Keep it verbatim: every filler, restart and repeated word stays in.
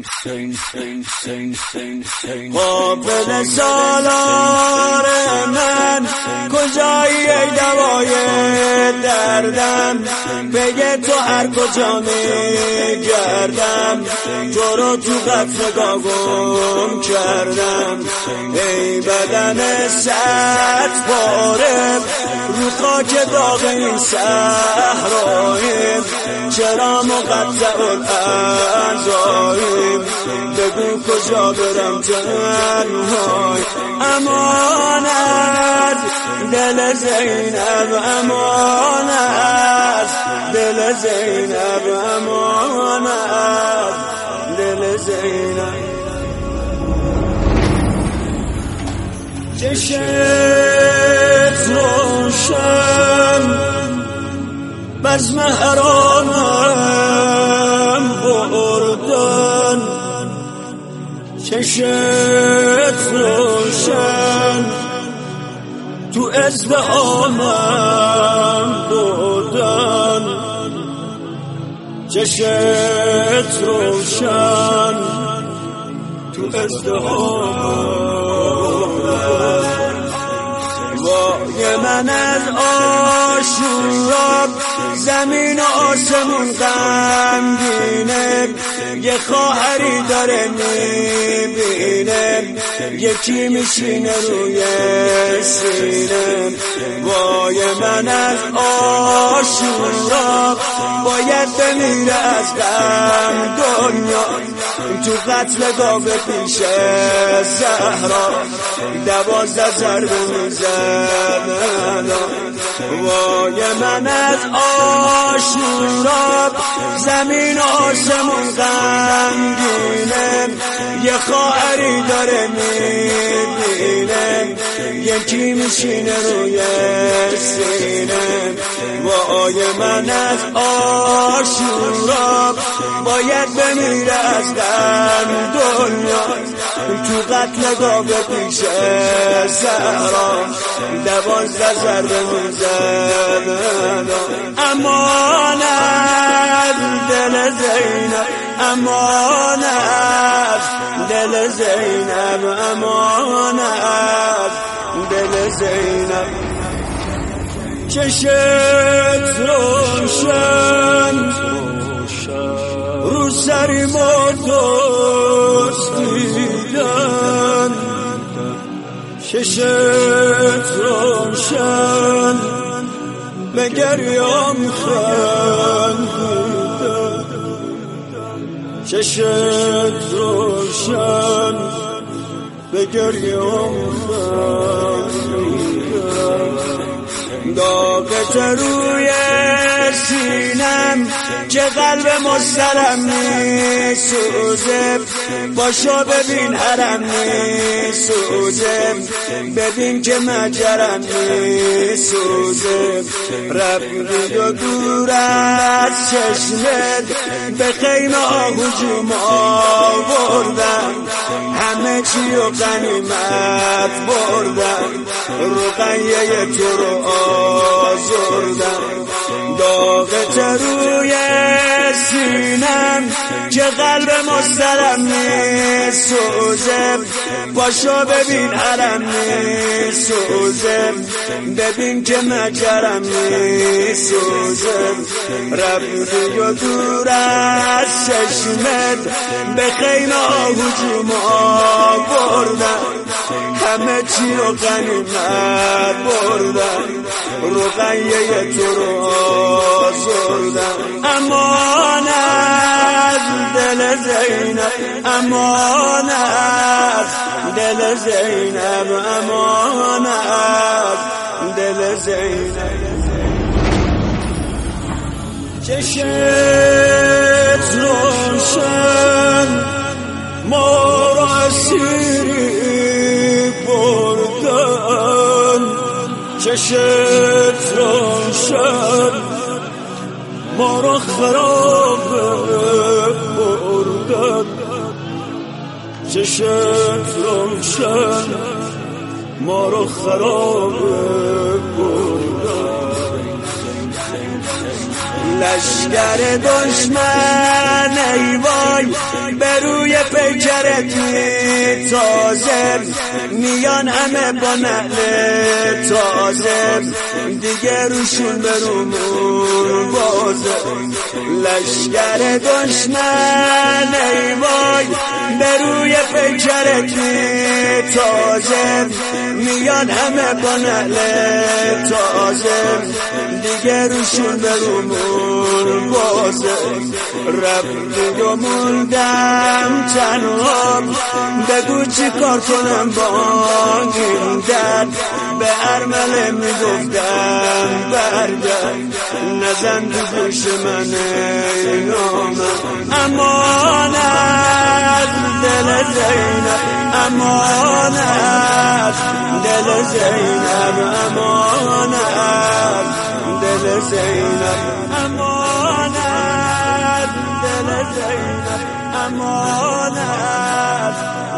قافل سالار من کجایی ای دوای دردم، بگه تو هر کجا میگردم، تو رو تو قطر گم کردم. ای بدن صد پاره رو خاک داغ این صحراییم، چرا مقطع الاعضاییم، بگو کجا برم تنهای. امانت دل زینب، امانت دل زینب، امانت دل زینب. چشت روشن بزم حرامم بردن، چشت روشن تو ازدهامم بردن، چشت روشن تو ازدهامم. وای من از آشورا زمین و آسمون غمگینه، یه خواهری داره میبینه، یکی میشینه روی سینه. وای من از آشورا باید بمیره از غم دنیا، تو قتل گاوه پیش زهرا دوازده ضربه میزنن. وای من از آشورا زمین و آسمون غمگینه، یه خواهری داره میبینه، یکی میشینه روی سینه. وای من از آشورا باید بمیره از غم دنیا، تو قتل گاوه پیش زهرا دوازده ضربه میزنن. امانت دل زینب، امانت دل زینب، امانت دل زینب. چشت روشن رو سری مردوز دیدن، چشت روشن به گریام خندیدن، چشت روشن به گریام خندیدن. داغت روی سینم که قلب مسترم میسوزه، باشو ببین حرم میسوزه، ببین که مجرم میسوزه. رفتی و دور از چشمت به خیمه ها هجوم آوردن، همه چی و غنیمت بردن، رقیه تو رو آزردن. داغت روی سینم که قلب مسترم میسوزه، باشو ببین حرم میسوزه، ببین که مجرم میسوزه. رفتی و دور از چشمت به خیمه ها هجوم آوردن، همه چی رو غنیمت بردن، رقیه تو رو آزردن. امانت دل زینب، امانت دل زینب، امانت دل زینب. چشت روشن ما را اسیری بردن، چشت روشن ما را خراب بردن، چشت روشن ما را خراب بردن. لشگر دشمن ای وای به روی پیکرت تازه میان همه با نعل تازه دیگه روشون برومون بازه لشکر دشمن ای وای بروی پیکرت تازه میان همه با نعل تازه دیگه روشون برومون بازه رفتی و موندم تنها بگو چی کار کنم با این درد به ارمله میگفتم برگرد نزن تو گوش من ای نامم امانت دل زینب امانت دل زینب امانت دل زینب امانت دل زینب امانت